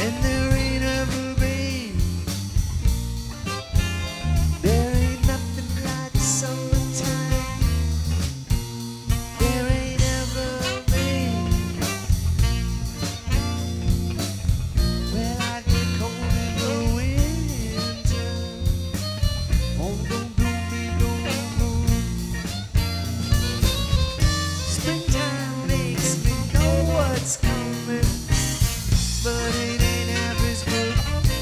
and there ain't ever been. There ain't nothing like summertime. There ain't ever been. Well, I get cold in the winter. Oh, don't do me no more. Springtime makes me know what's coming, but it ain't half as good.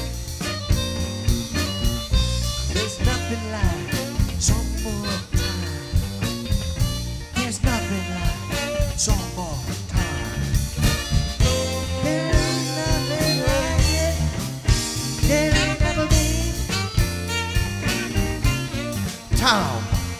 There's nothing like summertime. There's nothing like summertime. There ain't nothing like it. There ain't never been. Tom.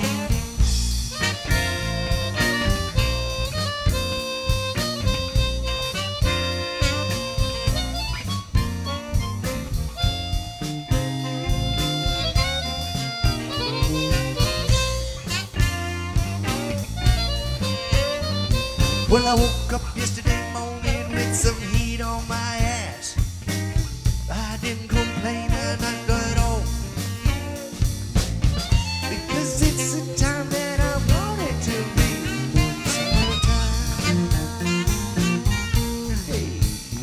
Well, I woke up yesterday morning with some heat on my ass. I didn't complain and not at all, because it's the time that I want it to be. Summertime. Hey.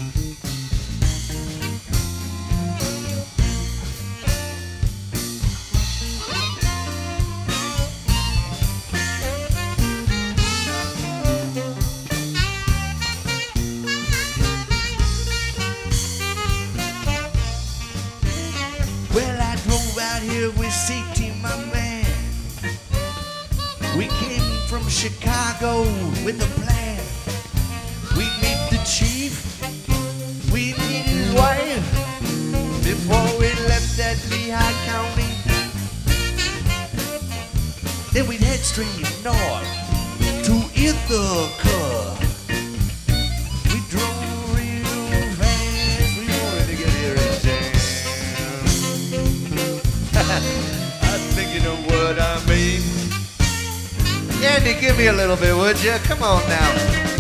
Well, I drove out here with CT, my man. We came from Chicago with a plan. We'd meet the chief, we'd meet his wife before we left that Lehigh County. Then we'd head straight north to Ithaca. We drove real fast, we wanted to get here in time. I think you know what I mean. Andy, give me a little bit, would you? Come on now.